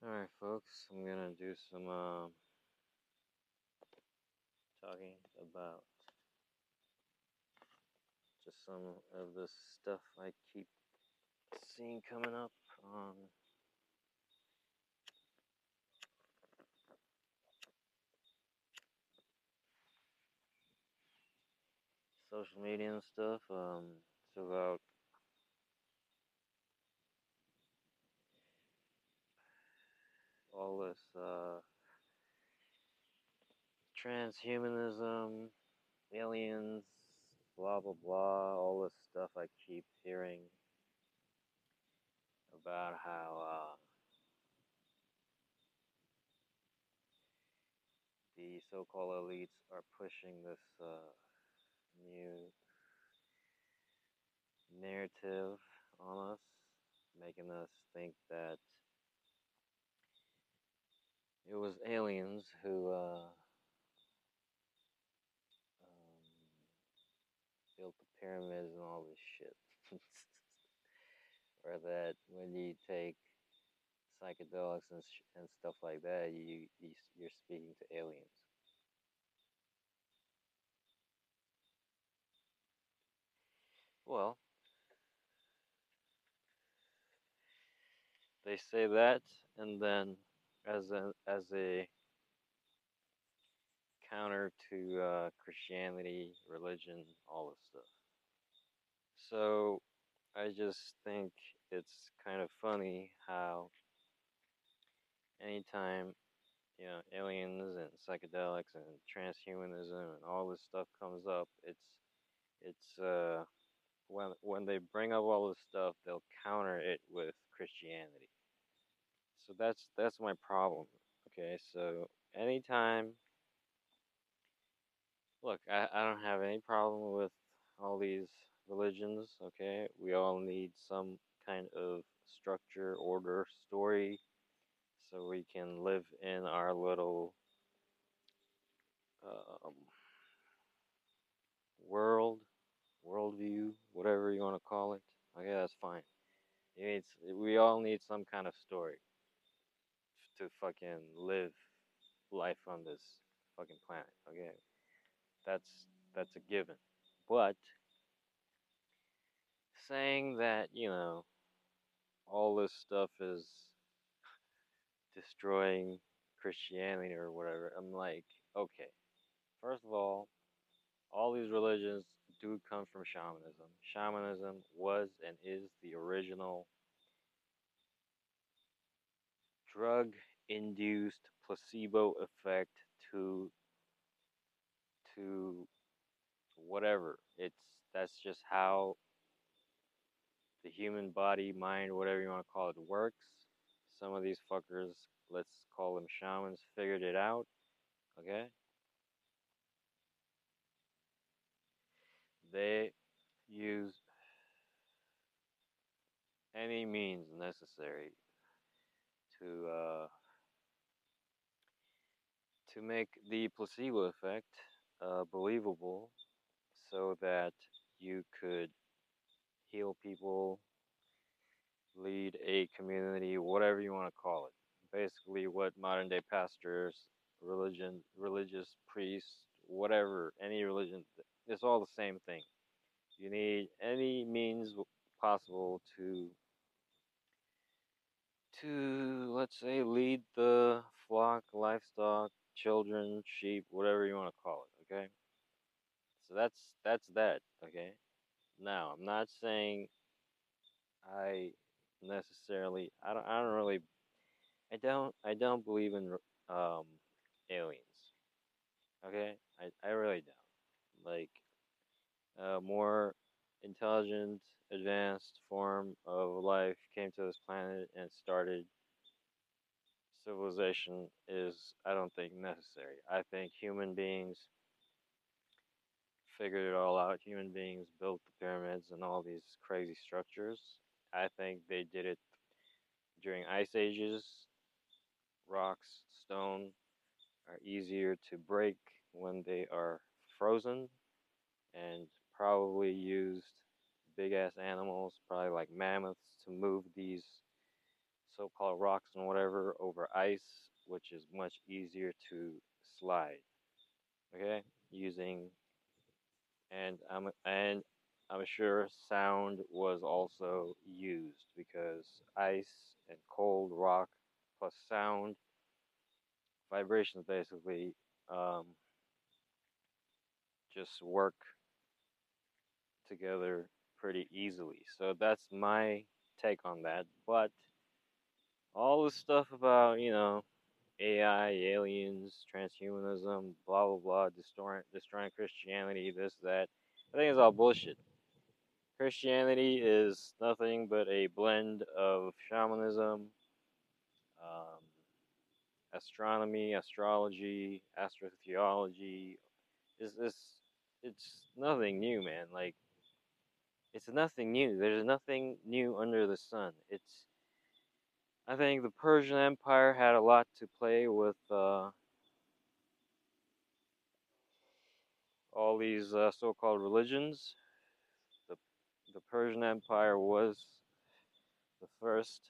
Alright, folks, I'm gonna do some talking about just some of the stuff I keep seeing coming up on social media and stuff. It's about all this transhumanism, aliens, blah blah blah, all this stuff I keep hearing about how the so-called elites are pushing this new narrative on us, making us think that it was aliens who built the pyramids and all this shit. Or that when you take psychedelics and stuff like that, you're speaking to aliens. Well, they say that, and then as a counter to Christianity, religion, all this stuff. So I just think it's kind of funny how anytime aliens and psychedelics and transhumanism and all this stuff comes up, it's when they bring up all this stuff, they'll counter it with Christianity. So that's my problem. Okay, so anytime, look, I don't have any problem with all these religions. Okay, we all need some kind of structure, order, story, so we can live in our little um, world, worldview, whatever you want to call it. Okay, that's fine. We all need some kind of story to fucking live life on this fucking planet. Okay, that's a given. But saying that all this stuff is destroying Christianity or whatever, I'm like, okay. First of all these religions do come from shamanism. Shamanism was and is the original drug induced placebo effect to to whatever. That's just how the human body, mind, whatever you want to call it, works. Some of these fuckers, let's call them shamans, figured it out. Okay? They use any means necessary to to make the placebo effect believable so that you could heal people, lead a community, whatever you want to call it. Basically, what modern day pastors, religious priests, whatever, any religion, it's all the same thing. You need any means possible to let's say lead the flock, livestock, children, sheep, whatever you want to call it. Okay, so that's that. Okay, now I'm not saying I necessarily I don't really I don't believe in um aliens. Okay, I really don't. Like more intelligent, advanced form of life came to this planet and started civilization is I don't think necessary. I think human beings figured it all out. Human beings built the pyramids and all these crazy structures. I think they did it during ice ages. Rocks, stone are easier to break when they are frozen, and probably used big ass animals, probably like mammoths, to move these so-called rocks and whatever over ice, which is much easier to slide. Okay, using and I'm sure sound was also used because ice and cold rock plus sound vibrations basically um, just work together pretty easily. So that's my take on that. But all the stuff about AI, aliens, transhumanism, blah blah blah, destroying Christianity, this that, I think it's all bullshit. Christianity is nothing but a blend of shamanism, um, astronomy, astrology, astrotheology. It's nothing new, man. Like it's nothing new. There's nothing new under the sun. I think the Persian Empire had a lot to play with all these so-called religions. The the Persian Empire was the first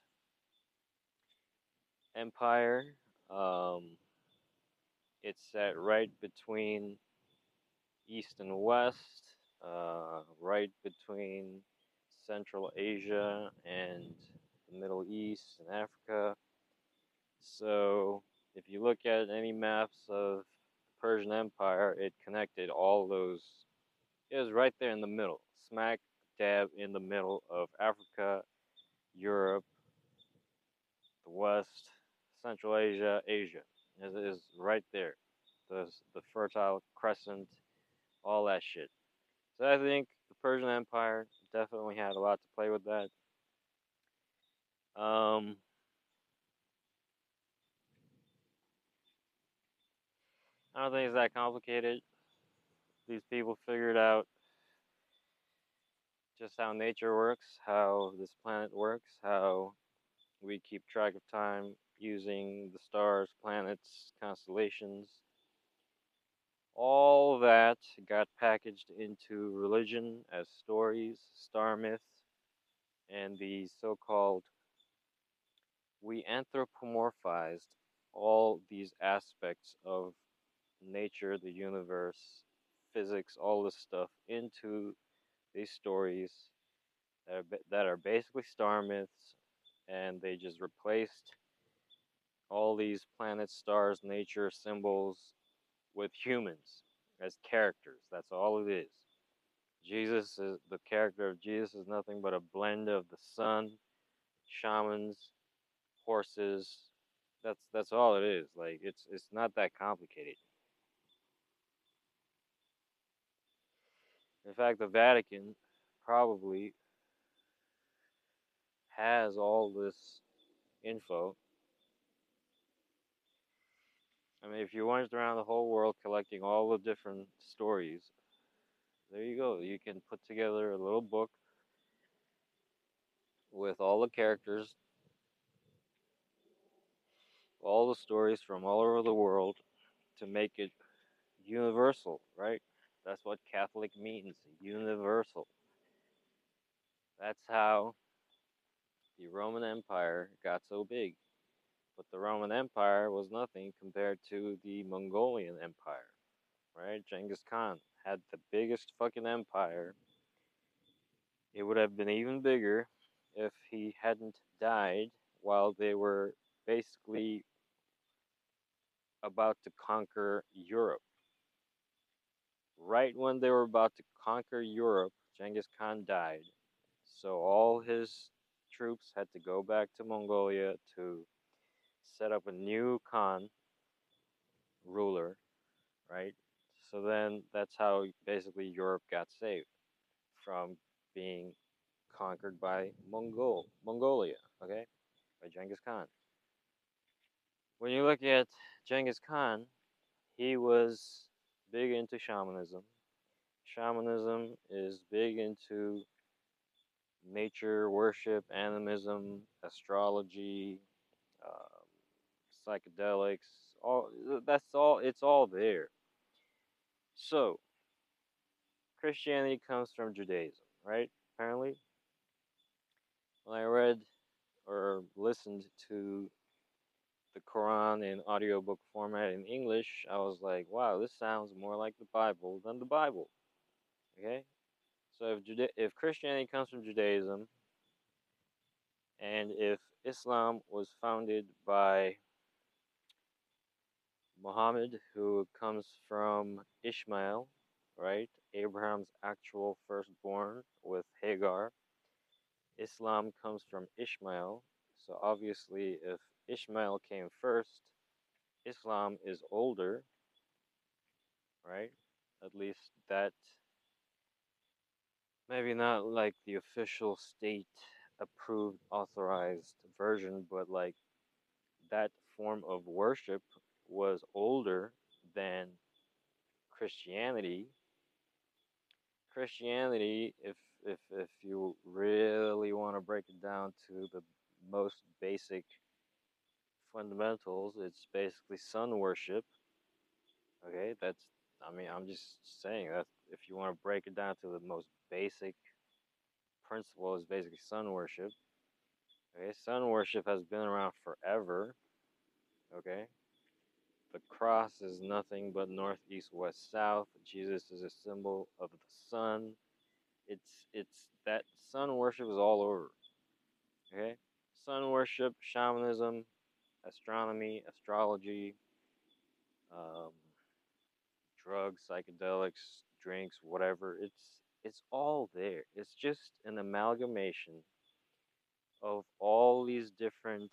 empire. Um, it's set right between East and West, right between Central Asia and the Middle East and Africa. So if you look at any maps of the Persian Empire, it connected all those. It was right there in the middle, smack dab in the middle of Africa, Europe, the West, Central Asia, Asia. It is right there. The Fertile Crescent, all that shit. So I think the Persian Empire definitely had a lot to play with that. Um, I don't think it's that complicated. These people figured out just how nature works, how this planet works, how we keep track of time using the stars, planets, constellations. All that got packaged into religion as stories, star myths, and the so called we anthropomorphized all these aspects of nature, the universe, physics, all this stuff into these stories that are basically star myths, and they just replaced all these planets, stars, nature, symbols with humans as characters. That's all it is. Jesus is the character of Jesus is nothing but a blend of the sun, shamans, horses. That's all it is. Like it's not that complicated. In fact, the Vatican probably has all this info. I mean, if you went around the whole world collecting all the different stories, there you go. You can put together a little book with all the characters, all the stories from all over the world to make it universal, right? That's what Catholic means, universal. That's how the Roman Empire got so big. But the Roman Empire was nothing compared to the Mongolian Empire, right? Genghis Khan had the biggest fucking empire. It would have been even bigger if he hadn't died while they were basically about to conquer Europe. Right when they were about to conquer Europe, Genghis Khan died. So all his troops had to go back to Mongolia to set up a new Khan ruler, right? So then that's how basically Europe got saved from being conquered by Mongolia, okay? By Genghis Khan. When you look at Genghis Khan, he was big into shamanism. Shamanism is big into nature worship, animism, astrology, um, psychedelics. All that's all. It's all there. So Christianity comes from Judaism, right? Apparently, when I read or listened to the Quran in audiobook format in English, I was like, wow, this sounds more like the Bible than the Bible. Okay? So if Christianity comes from Judaism, and if Islam was founded by Muhammad, who comes from Ishmael, right? Abraham's actual firstborn with Hagar. Islam comes from Ishmael. So obviously, if Ishmael came first, Islam is older, right? At least that, maybe not like the official state approved, authorized version, but like that form of worship was older than Christianity. Christianity, if you really want to break it down to the most basic fundamentals, it's basically sun worship. Okay, I'm just saying that if you want to break it down to the most basic principle, is basically sun worship. Okay, sun worship has been around forever. Okay, the cross is nothing but north, east, west, south. Jesus is a symbol of the sun. It's that sun worship is all over. Okay, sun worship, shamanism, astronomy, astrology, um, drugs, psychedelics, drinks, whatever. It's all there. It's just an amalgamation of all these different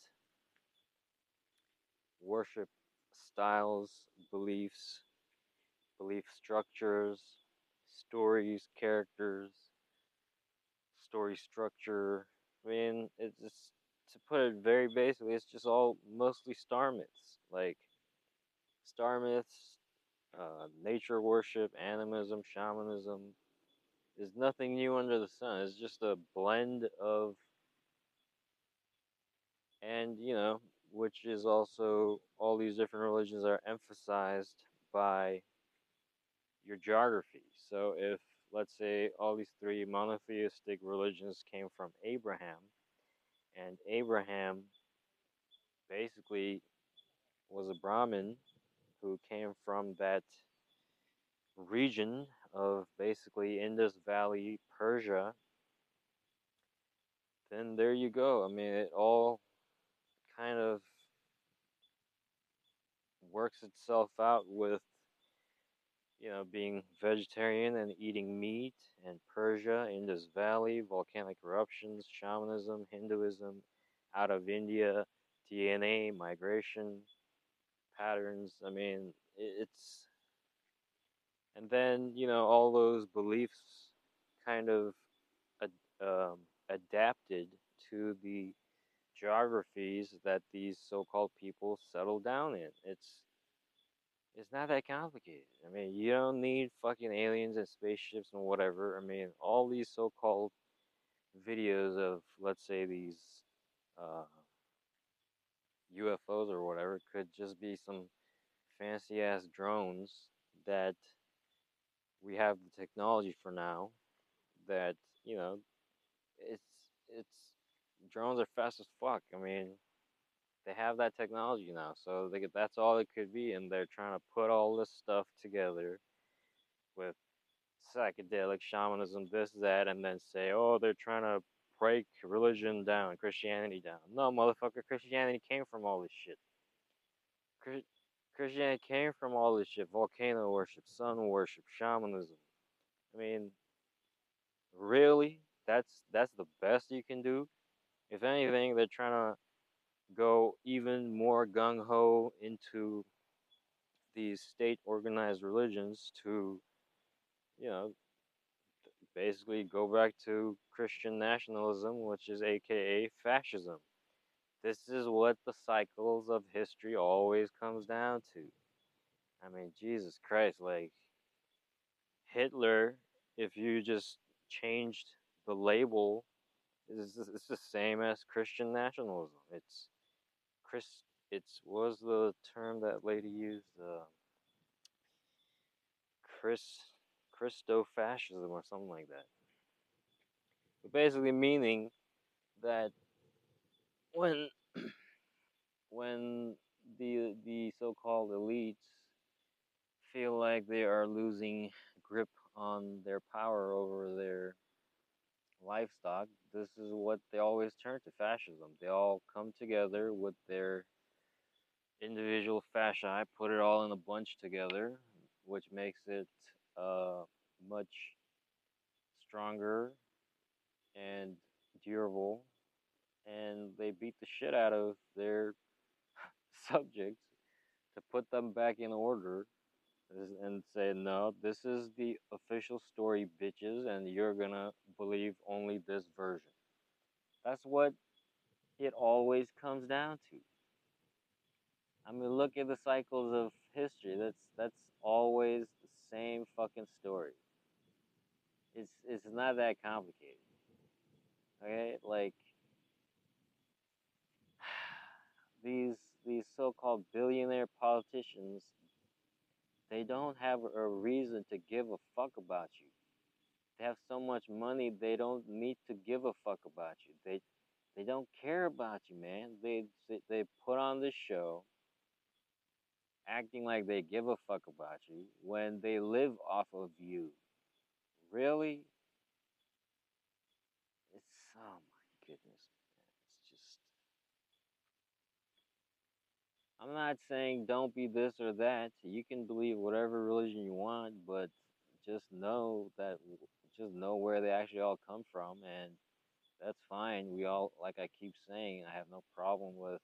worship styles, beliefs, belief structures, stories, characters, story structure. I mean, it's just, to put it very basically, it's just all mostly star myths. Like star myths, nature worship, animism, shamanism. There's nothing new under the sun. It's just a blend of, and which is also all these different religions are emphasized by your geography. So if, let's say, all these three monotheistic religions came from Abraham, and Abraham basically was a Brahmin who came from that region of basically Indus Valley, Persia, then there you go. I mean, it all kind of works itself out with, being vegetarian and eating meat, and Persia, Indus Valley, volcanic eruptions, shamanism, Hinduism, out of India, DNA, migration patterns. I mean, it's, and then, all those beliefs kind of adapted to the geographies that these so-called people settle down in. It's not that complicated. I mean, you don't need fucking aliens and spaceships and whatever. I mean, all these so-called videos of, let's say, these uh, UFOs or whatever could just be some fancy ass drones that we have the technology for now. That you know, it's it's drones are fast as fuck. I mean, they have that technology now, so that's all it could be, and they're trying to put all this stuff together with psychedelic shamanism, this, that, and then say, oh, they're trying to break religion down, Christianity down. No, motherfucker, Christianity came from all this shit. Christianity came from all this shit: volcano worship, sun worship, shamanism. I mean, really? That's the best you can do? If anything, they're trying to go even more gung ho into these state organized religions to, you know, basically go back to Christian nationalism, which is AKA fascism. This is what the cycles of history always comes down to. I mean, Jesus Christ, like Hitler, if you just changed the label, it's the same as Christian nationalism. Chris, it's what was the term that lady used? Chris, Christofascism or something like that. But basically meaning that when when the so-called elites feel like they are losing grip on their power over their livestock, this is what they always turn to: fascism. They all come together with their individual fasci, put it all in a bunch together, which makes it uh, much stronger and durable. And they beat the shit out of their subjects to put them back in order and say, no, this is the official story, bitches, and you're gonna believe only this version. That's what it always comes down to. I mean, look at the cycles of history. That's always the same fucking story. It's not that complicated. Okay, like these these so-called billionaire politicians, they don't have a reason to give a fuck about you. They have so much money, they don't need to give a fuck about you. They don't care about you, man. They put on this show acting like they give a fuck about you when they live off of you. Really? It's, oh my goodness, man. It's just, I'm not saying don't be this or that. You can believe whatever religion you want, but just know that, just know where they actually all come from, and that's fine. We all, like I keep saying, I have no problem with,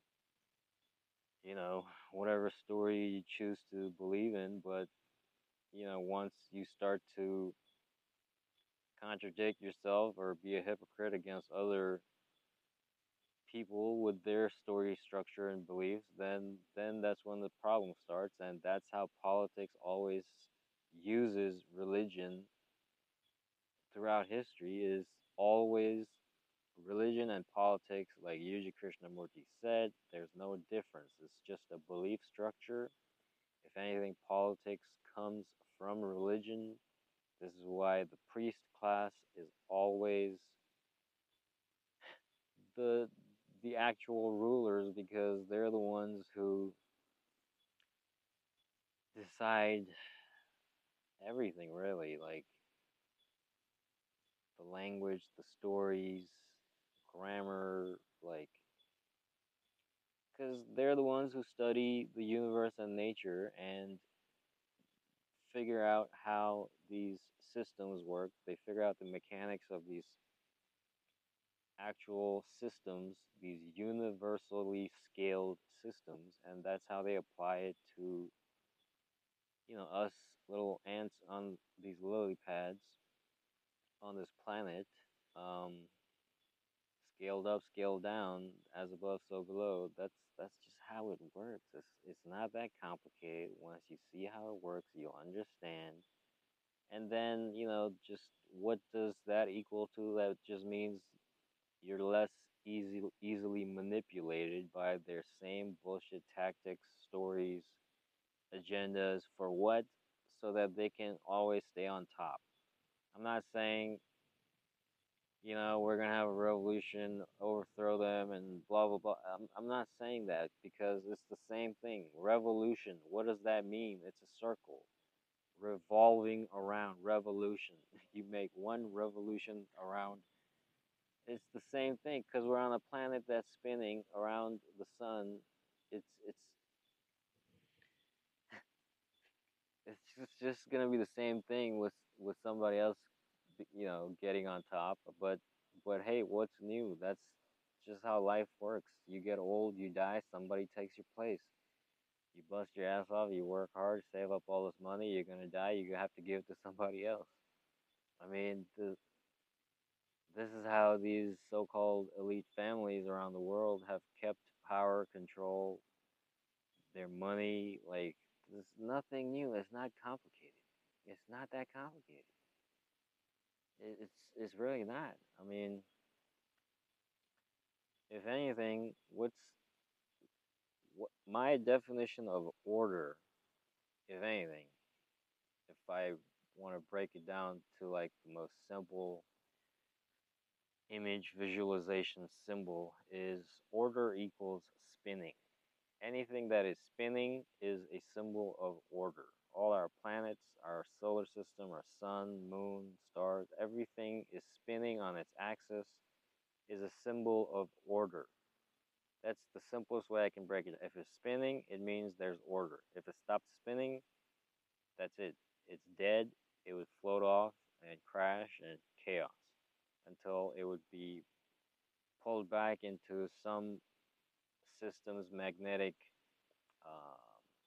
whatever story you choose to believe in, but, once you start to contradict yourself or be a hypocrite against other people with their story structure and beliefs, then that's when the problem starts, and that's how politics always uses religion throughout history, is always religion and politics. Like Yuji Krishnamurti said, there's no difference. It's just a belief structure. If anything, politics comes from religion. This is why the priest class is always the the actual rulers, because they're the ones who decide everything, really, like the language, the stories, grammar, like, because they're the ones who study the universe and nature and figure out how these systems work. They figure out the mechanics of these actual systems, these universally scaled systems, and that's how they apply it to, us little ants on these lily pads on this planet. Um, Scaled up, scaled down, as above, so below. That's just how it works. It's not that complicated. Once you see how it works, you'll understand. And then, just what does that equal to? That just means you're less easily manipulated by their same bullshit tactics, stories, agendas. For what? So that they can always stay on top. I'm not saying, we're gonna have a revolution, overthrow them, and blah blah blah. I'm not saying that, because it's the same thing. Revolution. What does that mean? It's a circle revolving around revolution. You make one revolution around. It's the same thing, because we're on a planet that's spinning around the sun. It's it's just gonna be the same thing with somebody else, getting on top. But hey, what's new? That's just how life works. You get old, you die, somebody takes your place. You bust your ass off, you work hard, save up all this money, you're gonna die, you have to give it to somebody else. I mean, this is how these so-called elite families around the world have kept power, control, their money. Like, there's nothing new. It's not complicated. It's not that complicated. It's really not. I mean, if anything, what my definition of order, if anything, if I want to break it down to like the most simple image visualization symbol is order equals spinning. Anything that is spinning is a symbol of order. All our planets, our solar system, our sun, moon, stars, everything is spinning on its axis is a symbol of order. That's the simplest way I can break it. If it's spinning, it means there's order. If it stops spinning, that's it. It's dead. It would float off and crash and chaos until it would be pulled back into some system's magnetic uh,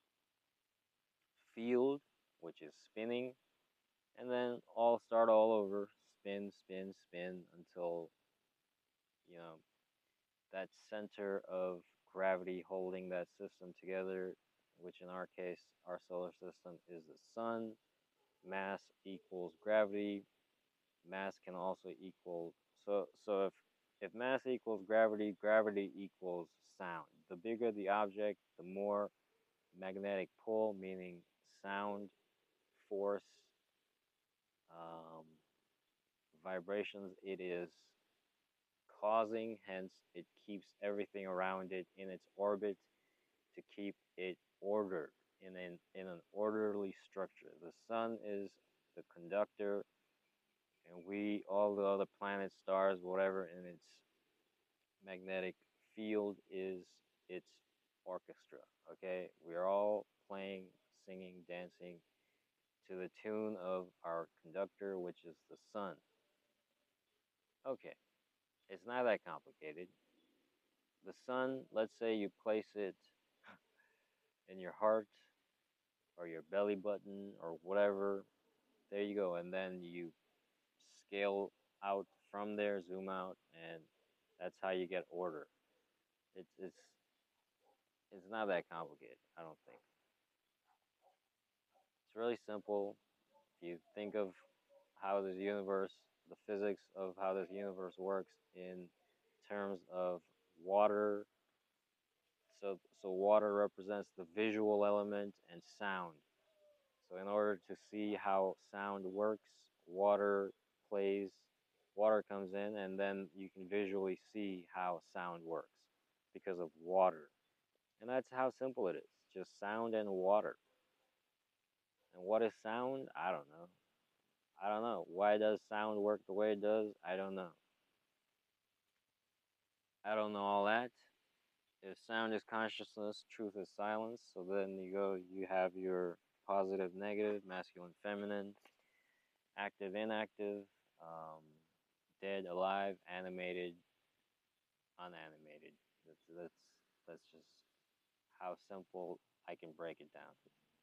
field, which is spinning, and then all start all over, spin, spin, spin until you know that center of gravity holding that system together, which in our case, our solar system is the sun. Mass equals gravity. Mass can also equal if mass equals gravity, gravity equals sound. The bigger the object, the more magnetic pull, meaning sound, force, um, vibrations it is causing. Hence, it keeps everything around it in its orbit to keep it ordered in an orderly structure. The sun is the conductor, and we all the other planets, stars, whatever in its magnetic field is its orchestra. Okay, we are all playing, singing, dancing to the tune of our conductor, which is the sun. Okay, it's not that complicated. The sun, let's say you place it in your heart or your belly button or whatever. There you go, and then you scale out from there, zoom out, and that's how you get order. It's not that complicated. I don't think it's really simple. If you think of how this universe, the physics of how this universe works in terms of water. So water represents the visual element and sound. So in order to see how sound works, water plays, water comes in, and then you can visually see how sound works because of water. And that's how simple it is. Just sound and water. And what is sound? I don't know. I don't know. Why does sound work the way it does? I don't know. I don't know all that. If sound is consciousness, truth is silence. So then you have your positive, negative, masculine, feminine, active, inactive, um, dead, alive, animated, unanimated. That's just how simple I can break it down.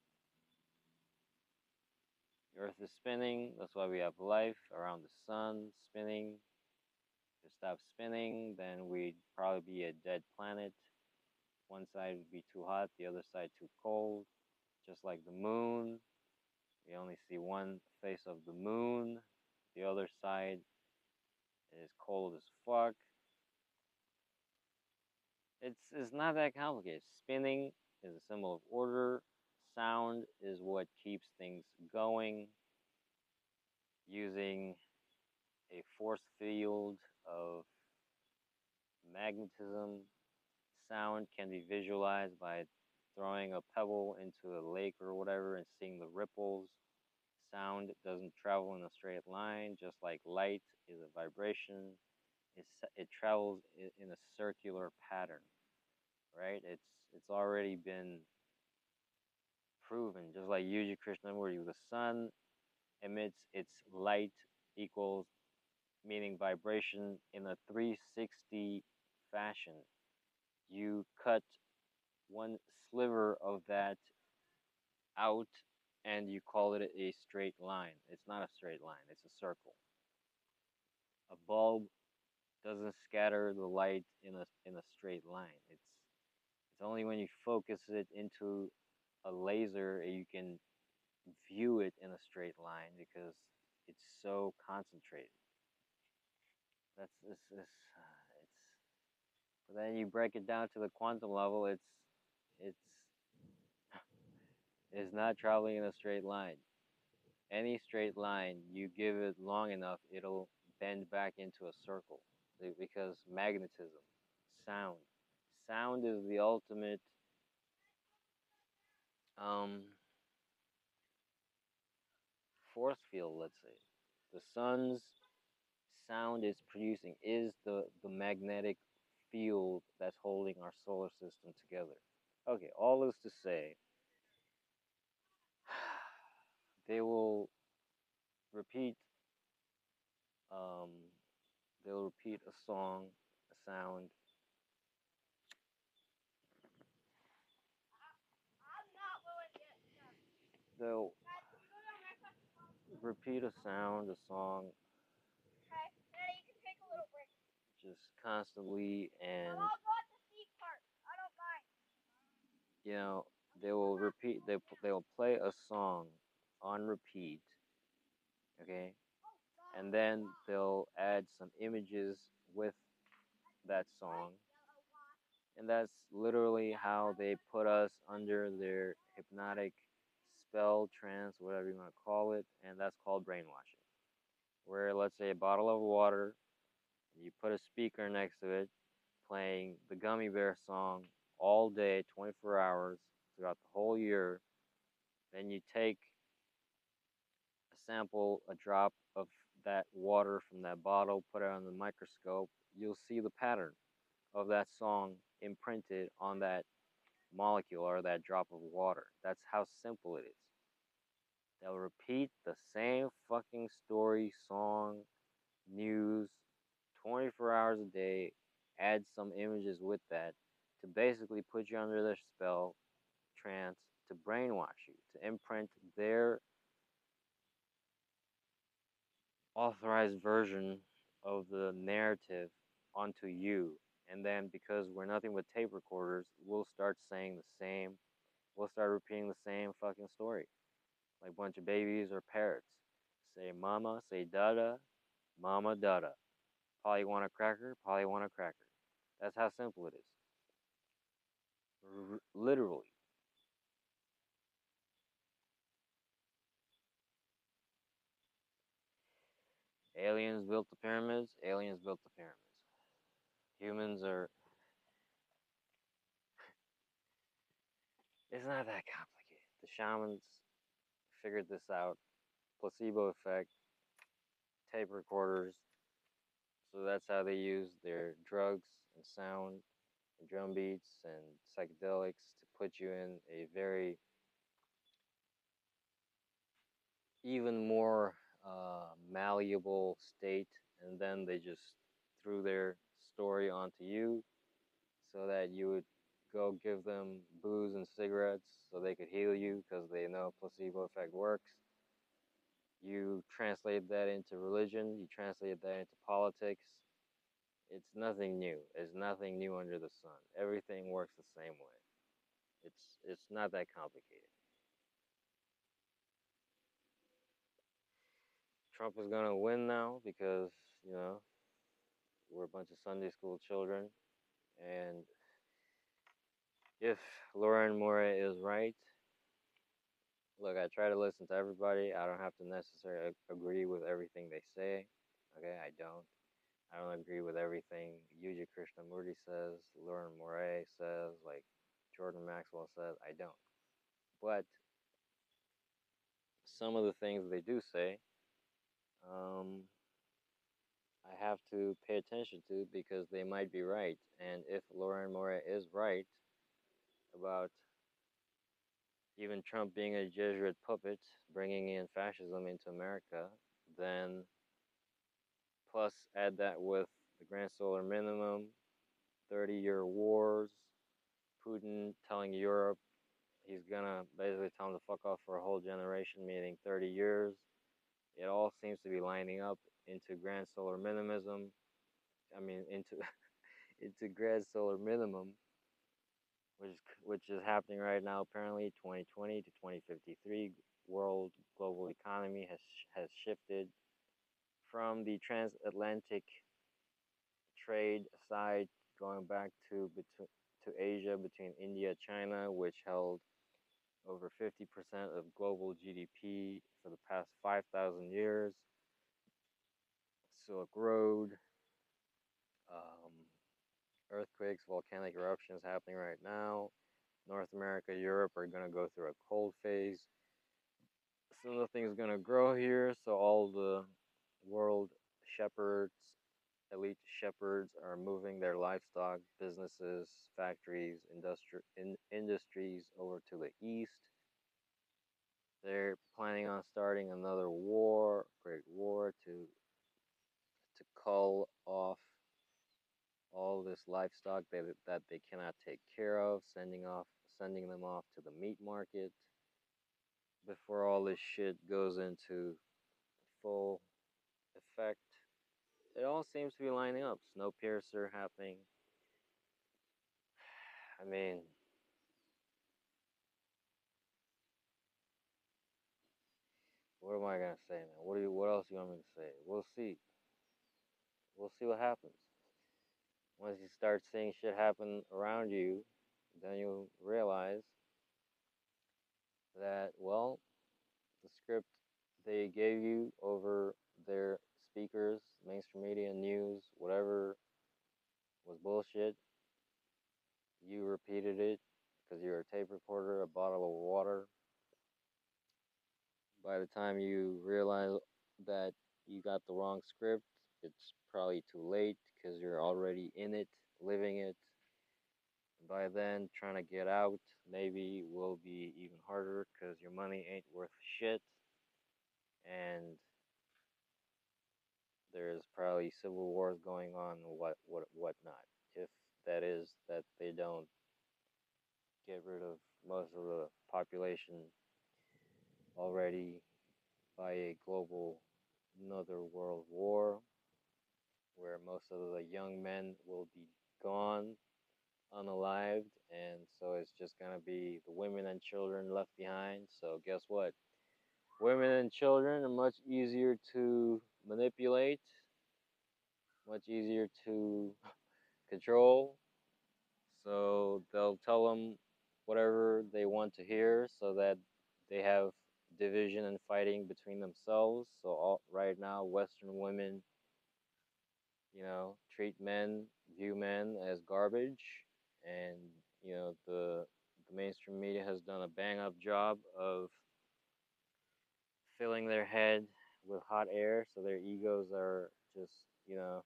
The Earth is spinning. That's why we have life around the sun spinning. If it stops spinning, then we'd probably be a dead planet. One side would be too hot, the other side too cold. Just like the moon, we only see one face of the moon. The other side is cold as fuck. It's not that complicated. Spinning is a symbol of order. Sound is what keeps things going. Using a force field of magnetism, sound can be visualized by throwing a pebble into a lake or whatever and seeing the ripples. Sound doesn't travel in a straight line, just like light is a vibration. It travels in a circular pattern, right? It's already been proven, just like Yuji Krishnamurti. The sun emits its light equals meaning vibration in a 360 fashion. You cut one sliver of that out and you call it a straight line. It's not a straight line, it's a circle. A bulb doesn't scatter the light in a straight line. It's only when you focus it into a laser you can view it in a straight line because it's so concentrated. That's it's but then you break it down to the quantum level, it's it's not traveling in a straight line. Any straight line, you give it long enough, it'll bend back into a circle because magnetism, sound, sound is the ultimate um, force field. Let's say the sun's sound is producing is the magnetic field that's holding our solar system together. Okay, all this to say, they will repeat um, they'll repeat a song, a sound. They'll repeat a sound, a song, just constantly, and you know they will repeat. They will play a song on repeat. Okay, and then they'll add some images with that song, and that's literally how they put us under their hypnotic spell, trance, whatever you want to call it, and that's called brainwashing. Where let's say a bottle of water, you put a speaker next to it, playing the Gummy Bear song all day, 24 hours throughout the whole year. Then you take a sample, a drop of that water from that bottle, put it on the microscope. You'll see the pattern of that song imprinted on that molecule or that drop of water. That's how simple it is. They'll repeat the same fucking story, song, news 24 hours a day, add some images with that to basically put you under their spell, trance, to brainwash you, to imprint their authorized version of the narrative onto you. And then because we're nothing but tape recorders, we'll start saying the same, we'll start repeating the same fucking story. Like a bunch of babies or parrots. Say mama, say dada, mama dada. Polly want a cracker, Polly want a cracker. That's how simple it is. Literally. Aliens built the pyramids, aliens built the pyramids. Humans are. It's not that complicated. The shamans figured this out. Placebo effect, tape recorders. So that's how they use their drugs and sound and drum beats and psychedelics to put you in a very even more malleable state, and then they just threw their story onto you so that you would go give them booze and cigarettes so they could heal you because they know placebo effect works. You translate that into religion, you translate that into politics. It's nothing new. There's nothing new under the sun. Everything works the same way. It's not that complicated. Trump is gonna win now because, you know, we're a bunch of Sunday school children. And if Lauren Moore is right, look, I try to listen to everybody. I don't have to necessarily agree with everything they say. Okay, I don't. I don't agree with everything Yuji Krishnamurti says, Lauren Moray says, like Jordan Maxwell says. I don't. But some of the things they do say, um, I have to pay attention to because they might be right. And if Lauren Moray is right about even Trump being a Jesuit puppet, bringing in fascism into America, then plus add that with the grand solar minimum, 30-year wars, Putin telling Europe he's gonna basically tell them to fuck off for a whole generation, meaning 30 years. It all seems to be lining up into grand solar minimism. I mean, into into grand solar minimum, which is happening right now. Apparently, 2020 to 2053, world global economy has shifted from the transatlantic trade side, going back to Asia between India and China, which held over 50% of global GDP for the past 5,000 years. Silk Road, um, earthquakes, volcanic eruptions happening right now. North America, Europe are going to go through a cold phase. So nothing's going to grow here. So all the world shepherds, elite shepherds, are moving their livestock, businesses, factories, industries over to the east. They're planning on starting another war, great war, to cull off all this livestock that they cannot take care of, sending them off to the meat market before all this shit goes into full effect. It all seems to be lining up. Snowpiercer happening. I mean, what am I gonna say, man? What else do you want me to say? We'll see. We'll see what happens. Once you start seeing shit happen around you, then you realize that, well, the script they gave you over their speakers, mainstream media, news, whatever was bullshit. You repeated it because you're a tape recorder, a bottle of water. By the time you realize that you got the wrong script, it's probably too late because you're already in it, living it. By then, trying to get out maybe will be even harder because your money ain't worth shit. And there's probably civil wars going on and whatnot. If that is that they don't get rid of most of the population already by a global another world war where most of the young men will be gone unalived, and so it's just gonna be the women and children left behind. So guess what, women and children are much easier to manipulate, much easier to control. So they'll tell them whatever they want to hear so that they have division and fighting between themselves. So right now, Western women, treat men, view men as garbage, and the mainstream media has done a bang up job of filling their head with hot air, so their egos are just, you know,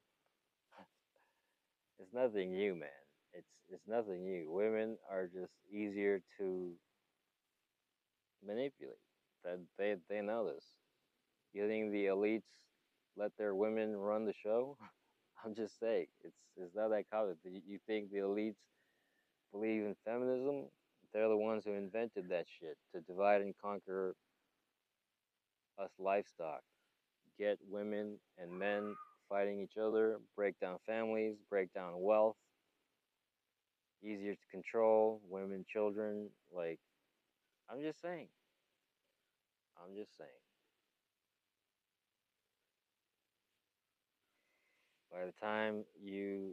it's nothing new, man. It's nothing new. Women are just easier to manipulate. That they know this. You think the elites let their women run the show? I'm just saying, it's not that common. You think the elites believe in feminism? They're the ones who invented that shit to divide and conquer us livestock, get women and men fighting each other, break down families, break down wealth, easier to control, women, children. Like, I'm just saying. I'm just saying. By the time you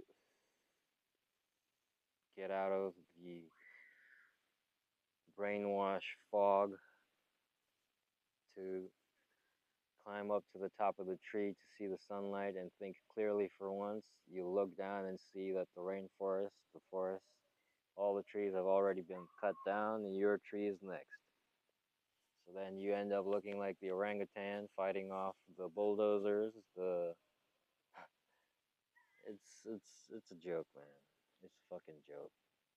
get out of the brainwash fog to climb up to the top of the tree to see the sunlight and think clearly for once, you look down and see that the rainforest, the forest, all the trees have already been cut down and your tree is next. So then you end up looking like the orangutan fighting off the bulldozers. It's a joke, man. It's a fucking joke.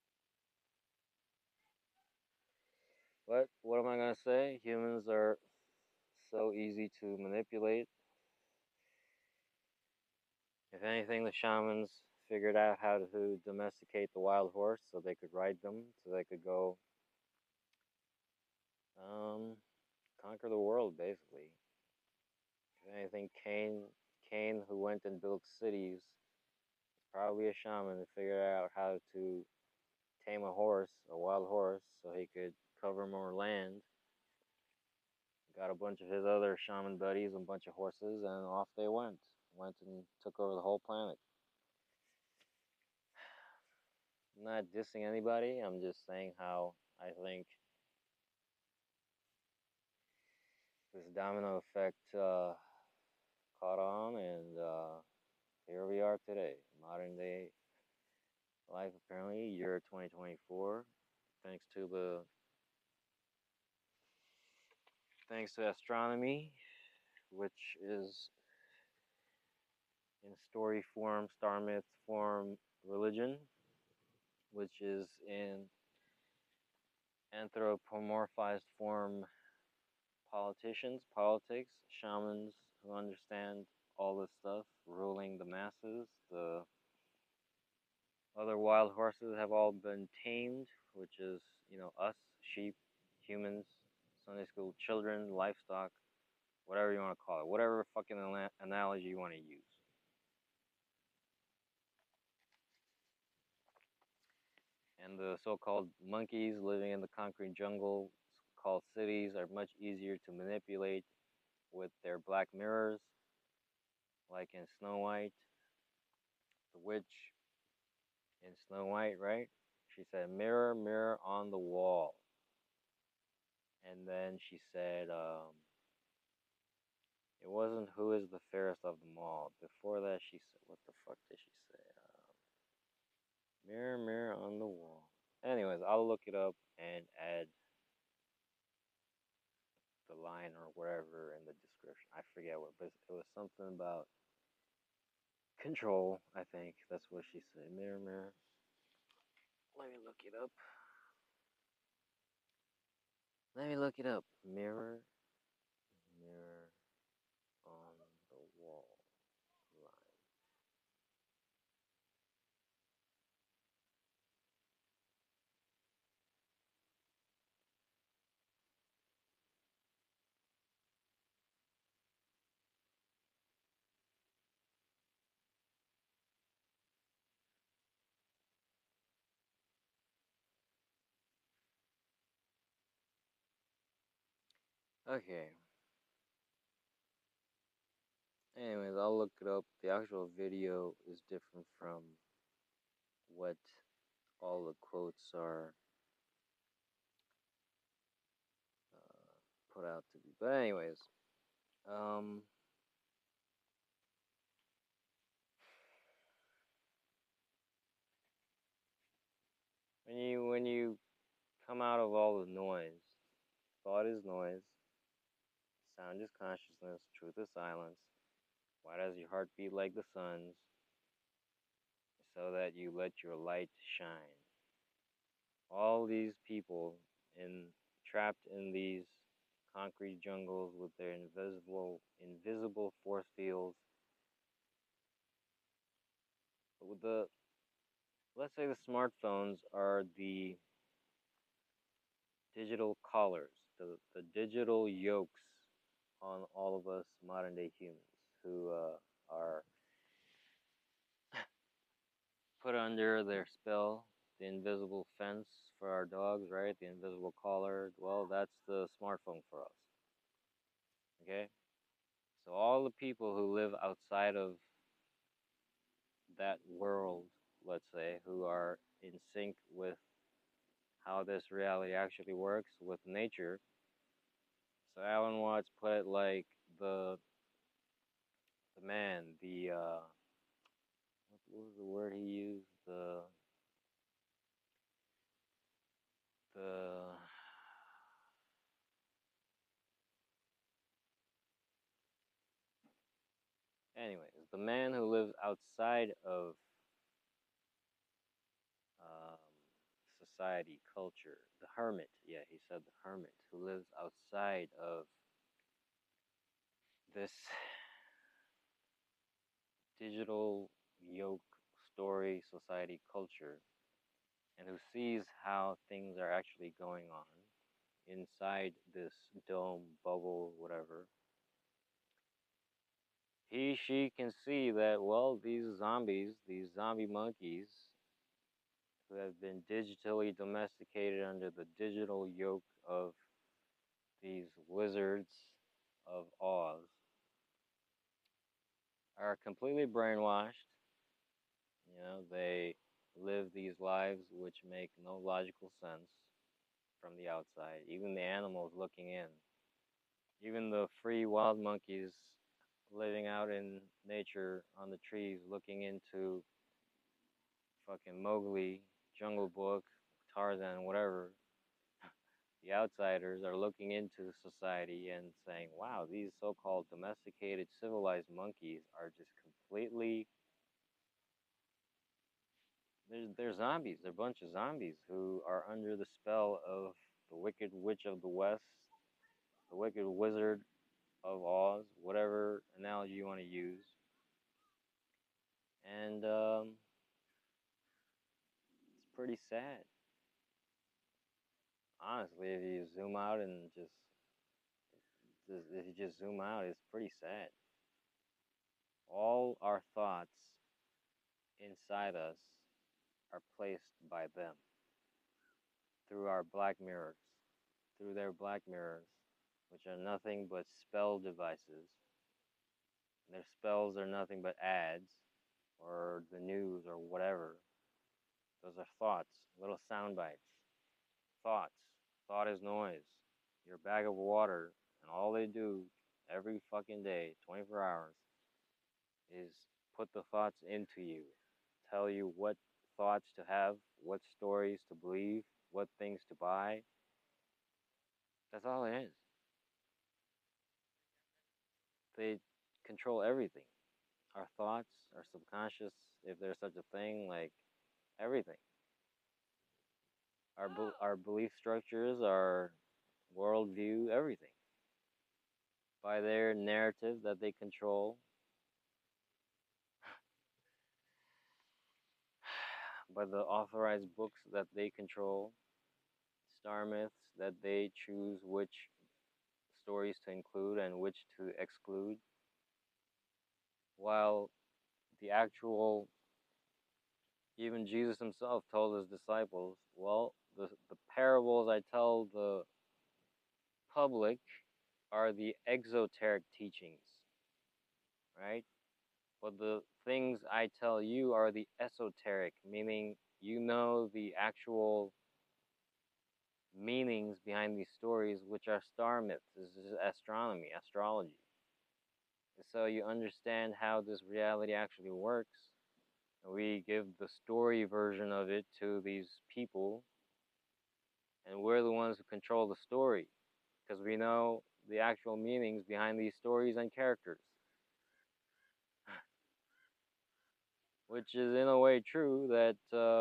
But what am I gonna say? Humans are so easy to manipulate. If anything, the shamans figured out how to domesticate the wild horse so they could ride them, so they could go um, conquer the world, basically. If anything, Cain, who went and built cities, is probably a shaman who figured out how to tame a horse, a wild horse, so he could cover more land. Got a bunch of his other shaman buddies, a bunch of horses, and off they went. Went and took over the whole planet. I'm not dissing anybody. I'm just saying how I think this domino effect caught on, and here we are today, modern day life. Apparently, year 2024, thanks to the thanks to astronomy, which is in story form, star myth form, religion, which is in anthropomorphized form, politicians, politics, shamans who understand all this stuff, ruling the masses. The other wild horses have all been tamed, which is, us, sheep, humans, Sunday school children, livestock, whatever you want to call it, whatever fucking analogy you want to use. And the so-called monkeys living in the concrete jungle called cities are much easier to manipulate with their black mirrors, like in Snow White, the witch in Snow White, right? She said, "Mirror, mirror on the wall." And then she said, it wasn't who is the fairest of them all. Before that, she said, what the fuck did she say? Mirror, mirror on the wall. Anyways, I'll look it up and add the line or whatever in the description. I forget what, but it was something about control, I think. That's what she said. Mirror, mirror. Let me look it up. Let me look it up. Mirror, mirror on the wall line. Okay. Anyways, I'll look it up. The actual video is different from what all the quotes are put out to be. But anyways, um, when you come out of all the noise, thought is noise, sound is consciousness, truth is silence. Why does your heart beat like the sun's? So that you let your light shine. All these people trapped in these concrete jungles with their invisible force fields. With the let's say the smartphones are the digital collars, the digital yokes on all of us modern day humans who are put under their spell. The invisible fence for our dogs, right? The invisible collar. Well, that's the smartphone for us. Okay? So all the people who live outside of that world, let's say, who are in sync with how this reality actually works with nature. So Alan Watts put it like the man, what was the word he used? The anyways, the man who lives outside of um, society, culture, the hermit. Yeah, he said the hermit who lives outside of this digital yoke story, society, culture, and who sees how things are actually going on inside this dome, bubble, whatever. She can see that, well, these zombies, these zombie monkeys, who have been digitally domesticated under the digital yoke of these wizards of Oz, are completely brainwashed. They live these lives which make no logical sense from the outside. Even the animals looking in, even the free wild monkeys living out in nature on the trees, looking into fucking Mowgli, Jungle Book, Tarzan, whatever, the outsiders are looking into society and saying, wow, these so called domesticated, civilized monkeys are just completely. They're zombies. They're a bunch of zombies who are under the spell of the Wicked Witch of the West, the Wicked Wizard of Oz, whatever analogy you want to use. And it's pretty sad. Honestly, if you zoom out and if you just zoom out, it's pretty sad. All our thoughts inside us are placed by them through our black mirrors, through their black mirrors, which are nothing but spell devices. Their spells are nothing but ads or the news or whatever. Those are thoughts, little sound bites. Thoughts. Thought is noise. Your bag of water, and all they do every fucking day, 24 hours, is put the thoughts into you, tell you what thoughts to have, what stories to believe, what things to buy. That's all it is. They control everything. Our thoughts, our subconscious, if there's such a thing, like everything. Our belief structures, our worldview, everything. By their narrative that they control, by the authorized books that they control, star myths that they choose which stories to include and which to exclude, while the actual, even Jesus himself told his disciples, well, the parables I tell the public are the exoteric teachings, right? But the things I tell you are the esoteric, meaning you know the actual meanings behind these stories, which are star myths. This is astronomy, astrology. And so you understand how this reality actually works. And we give the story version of it to these people, and we're the ones who control the story because we know the actual meanings behind these stories and characters. Which is in a way true that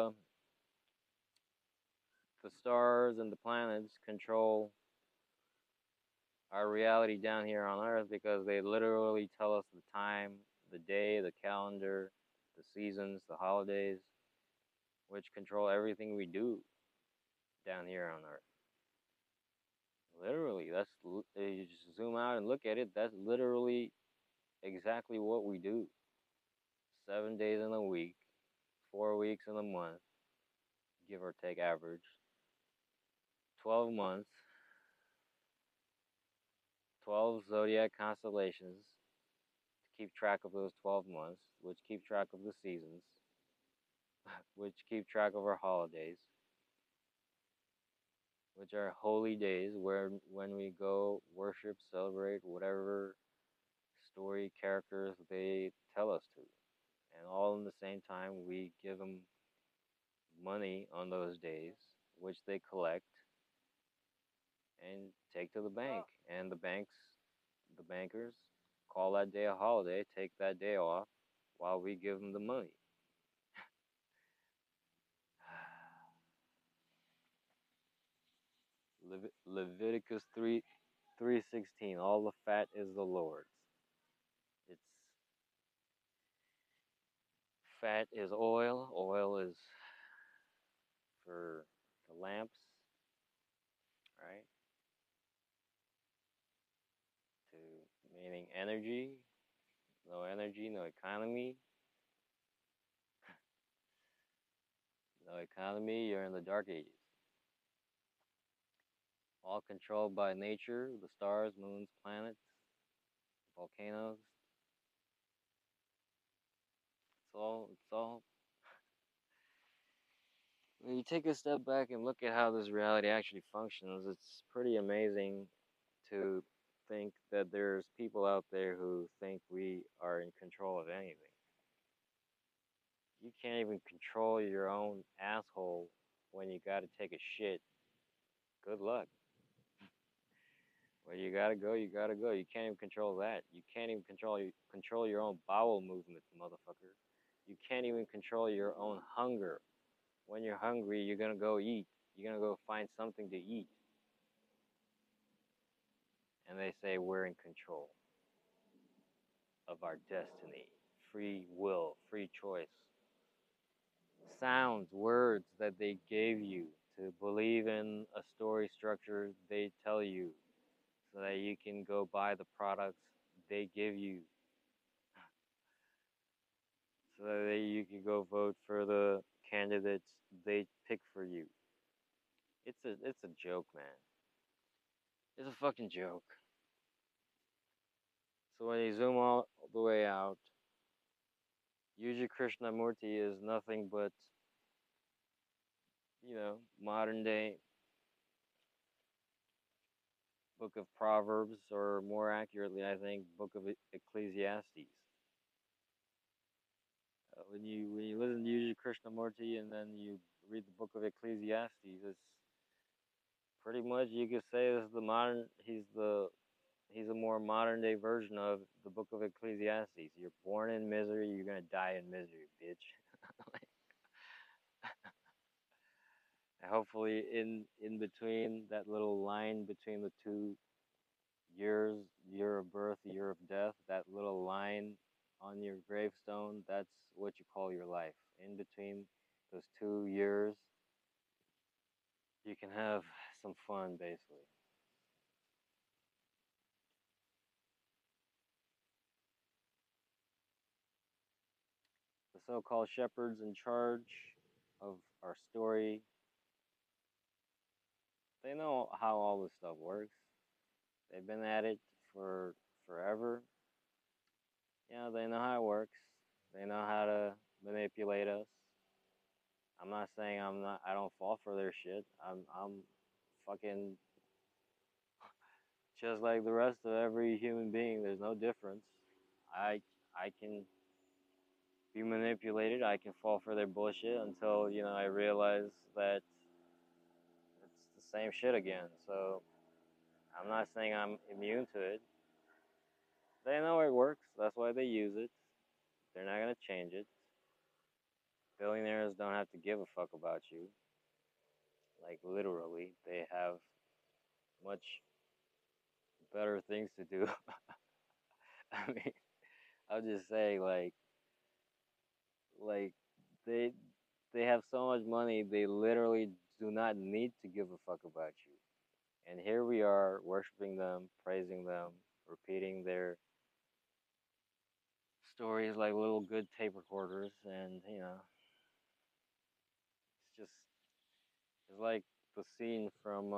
the stars and the planets control our reality down here on Earth because they literally tell us the time, the day, the calendar, the seasons, the holidays, which control everything we do down here on Earth. Literally, you just zoom out and look at it, that's literally exactly what we do. 7 days in a week, 4 weeks in a month, give or take average, 12 months, 12 zodiac constellations to keep track of those 12 months, which keep track of the seasons, which keep track of our holidays, which are holy days where when we go worship, celebrate whatever story characters they tell us to. And all in the same time, we give them money on those days, which they collect and take to the bank. And the bankers, call that day a holiday, take that day off while we give them the money. Leviticus 3:16. All the fat is the Lord's. It's fat is oil. Oil is for the lamps, right? To meaning energy. No energy, no economy. No economy, you're in the dark ages. All controlled by nature, the stars, moons, planets, volcanoes. It's all. When you take a step back and look at how this reality actually functions, it's pretty amazing to think that there's people out there who think we are in control of anything. You can't even control your own asshole when you gotta take a shit. Good luck. Where you gotta go, you gotta go. You can't even control that. You can't even control your own bowel movements, motherfucker. You can't even control your own hunger. When you're hungry, you're gonna go eat. You're gonna go find something to eat. And they say we're in control of our destiny, free will, free choice. Sounds, words that they gave you to believe in a story structure they tell you so that you can go buy the products they give you so that you can go vote for the candidates they pick for you. It's a joke, man. It's a fucking joke. So when you zoom all the way out, Yuji Krishnamurti is nothing but, modern day Book of Proverbs, or more accurately, I think, Book of Ecclesiastes. When you listen to Yuji Krishnamurti and then you read the Book of Ecclesiastes, it's pretty much, you could say this is the modern. He's a more modern day version of the Book of Ecclesiastes. You're born in misery, you're gonna die in misery, bitch. Hopefully, in between that little line between the two years, year of birth, year of death, that little line on your gravestone, that's what you call your life. In between those 2 years, you can have some fun, basically. The so-called shepherds in charge of our story, they know how all this stuff works. They've been at it for forever. They know how it works. They know how to manipulate us. I'm not saying I don't fall for their shit. I'm fucking just like the rest of every human being. There's no difference. I can be manipulated. I can fall for their bullshit until, I realize that it's the same shit again. So I'm not saying I'm immune to it. They know it works. That's why they use it. They're not gonna change it. Billionaires don't have to give a fuck about you. Like, literally, they have much better things to do. I mean, I'll just say, like they they have so much money, they literally do not need to give a fuck about you. And here we are worshiping them, praising them, repeating their stories like little good tape recorders, and it's just it's like the scene from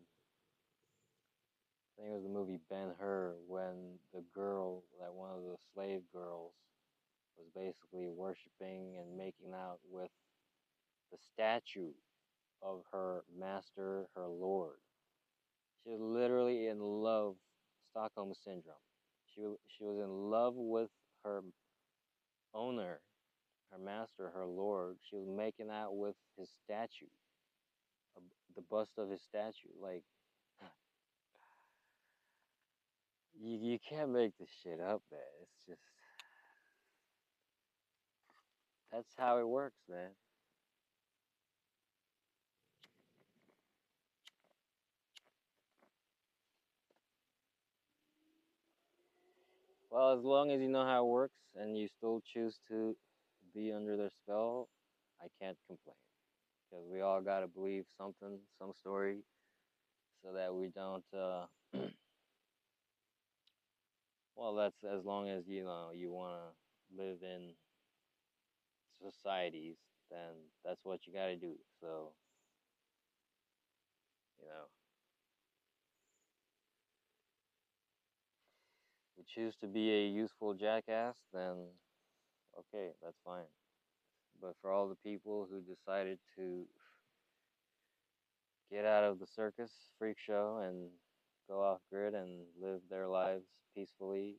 I think it was the movie Ben Hur, when the girl, that one of the slave girls, was basically worshiping and making out with the statue of her master, her lord. She was literally in love, Stockholm syndrome. She was in love with her owner, her master, her lord. She was making out with his statue, the bust of his statue. Like, you can't make this shit up, man. It's just, that's how it works, man. Well, as long as you know how it works and you still choose to be under their spell, I can't complain. Because we all gotta believe something, some story, so that we don't. Well, that's as long as you wanna live in societies, then that's what you gotta do. So, you know, you choose to be a useful jackass, then okay, that's fine. But for all the people who decided to get out of the circus freak show and go off grid and live their lives peacefully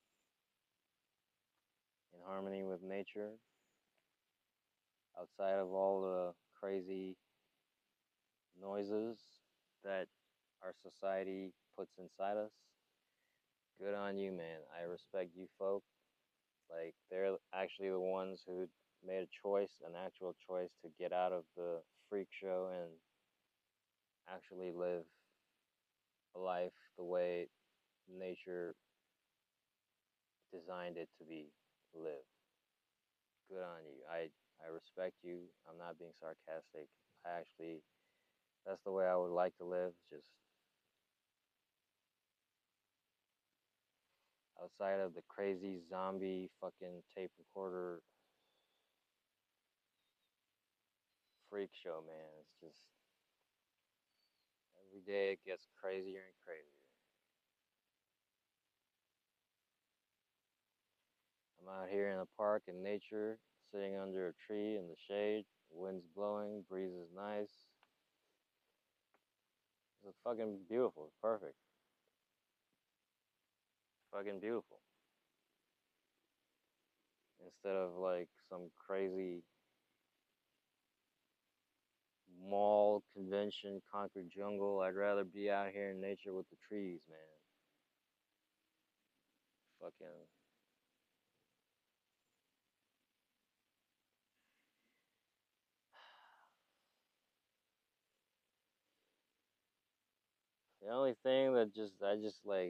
in harmony with nature, outside of all the crazy noises that our society puts inside us. Good on you, man. I respect you folk. Like, they're actually the ones who made a choice, an actual choice to get out of the freak show and actually live a life the way nature designed it to be lived. Good on you. I respect you. I'm not being sarcastic. I actually, that's the way I would like to live. Just outside of the crazy zombie fucking tape recorder freak show, man. It's just every day it gets crazier and crazier. I'm out here in the park in nature, sitting under a tree in the shade. Wind's blowing, breeze is nice. It's fucking beautiful. It's perfect. Fucking beautiful. Instead of like some crazy mall convention concrete jungle, I'd rather be out here in nature with the trees, man. Fucking. The only thing that I just like,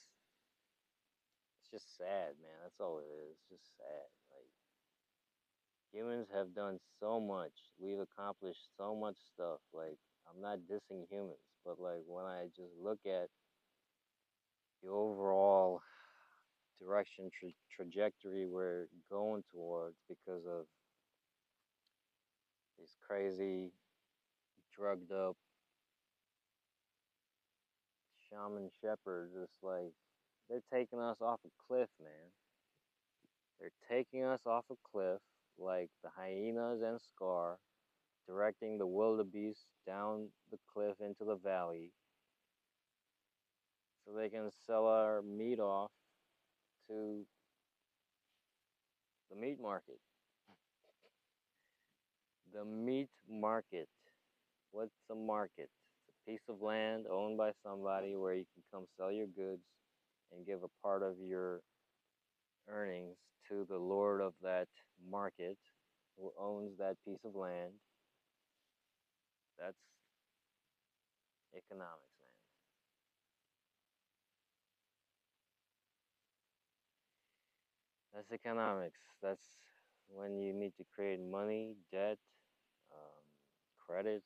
it's just sad, man. That's all it is. It's just sad. Like, humans have done so much. We've accomplished so much stuff. Like, I'm not dissing humans, but like when I just look at the overall direction, trajectory we're going towards because of these crazy, drugged up shaman shepherds, it's like they're taking us off a cliff, man. They're taking us off a cliff like the hyenas and Scar, directing the wildebeest down the cliff into the valley so they can sell our meat off to the meat market. The meat market. What's a market? It's a piece of land owned by somebody where you can come sell your goods and give a part of your earnings to the lord of that market who owns that piece of land. That's economics, man. That's economics. That's when you need to create money, debt, um, credit.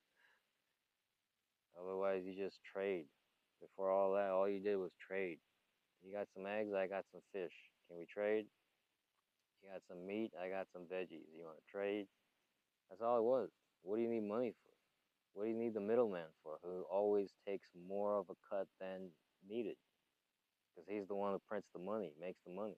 Otherwise, you just trade. Before all that, all you did was trade. You got some eggs, I got some fish. Can we trade? You got some meat, I got some veggies. You want to trade? That's all it was. What do you need money for? What do you need the middleman for, who always takes more of a cut than needed? Because he's the one who prints the money, makes the money.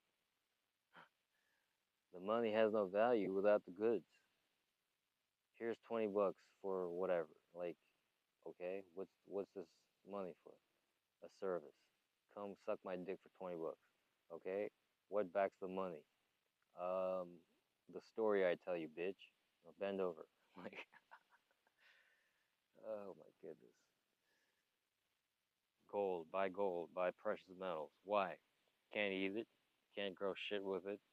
The money has no value without the goods. Here's $20 for whatever. Like, okay, what's this money for? A service. Come suck my dick for $20. Okay, what backs the money? Um, the story I tell you, bitch. Now bend over. Like, oh my goodness. Gold, buy precious metals. Why? Can't eat it. Can't grow shit with it.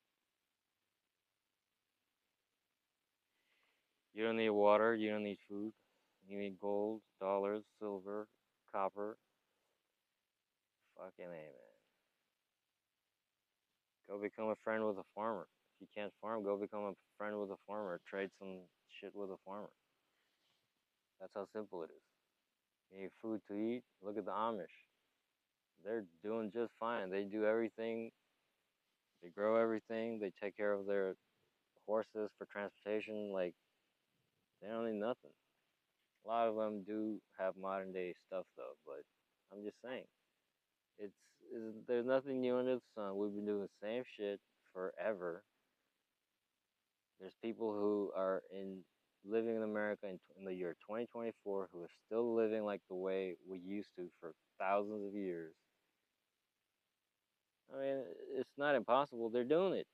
You don't need water. You don't need food. You need gold, dollars, silver, copper. Fucking A, man. Go become a friend with a farmer. If you can't farm, go become a friend with a farmer. Trade some shit with a farmer. That's how simple it is. You need food to eat. Look at the Amish. They're doing just fine. They do everything. They grow everything. They take care of their horses for transportation. Like, they don't need nothing. A lot of them do have modern day stuff though, but I'm just saying, it's, there's nothing new under the sun. We've been doing the same shit forever. There's people who are in living in America in the year 2024 who are still living like the way we used to for thousands of years. I mean, it's not impossible. They're doing it.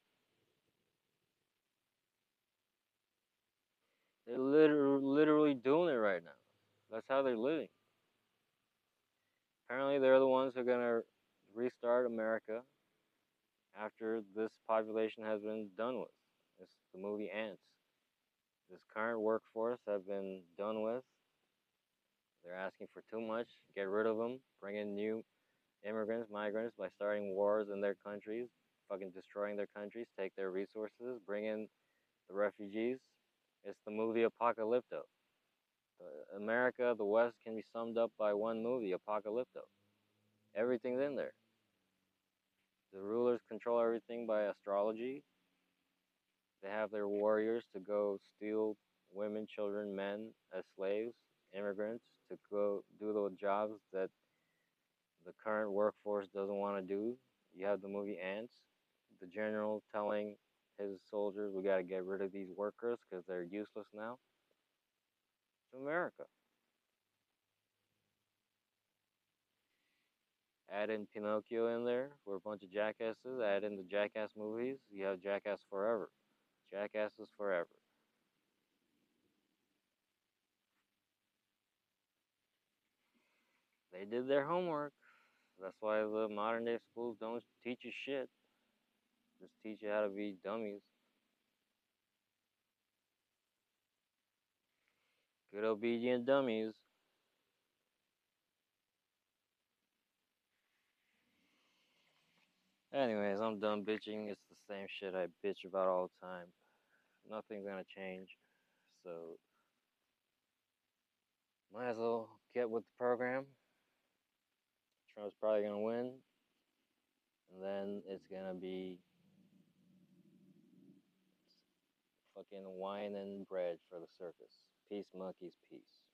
They're literally doing it right now. That's how they're living. Apparently, they're the ones who are gonna restart America after this population has been done with. It's the movie Ants. This current workforce have been done with. They're asking for too much. Get rid of them. Bring in new immigrants, migrants by starting wars in their countries, fucking destroying their countries, take their resources, bring in the refugees. It's the movie Apocalypto. America, the West can be summed up by one movie, Apocalypto. Everything's in there. The rulers control everything by astrology. They have their warriors to go steal women, children, men as slaves, immigrants to go do the jobs that the current workforce doesn't want to do. You have the movie Ants, the general telling his soldiers, we got to get rid of these workers because they're useless now. It's America. Add in Pinocchio in there for a bunch of jackasses. Add in the Jackass movies. You have Jackass Forever. Jackasses Forever. They did their homework. That's why the modern day schools don't teach you shit. Just teach you how to be dummies. Good obedient dummies. Anyways, I'm done bitching. It's the same shit I bitch about all the time. Nothing's gonna change. So might as well get with the program. Trump's probably gonna win. And then it's gonna be fucking wine and bread for the circus. Peace, monkeys, peace.